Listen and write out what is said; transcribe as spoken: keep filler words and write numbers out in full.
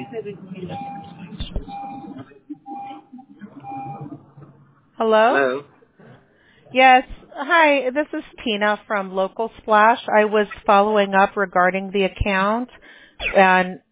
Hello? Hello. Yes. Hi, this is Tina from Local Splash. I was following up regarding the account, and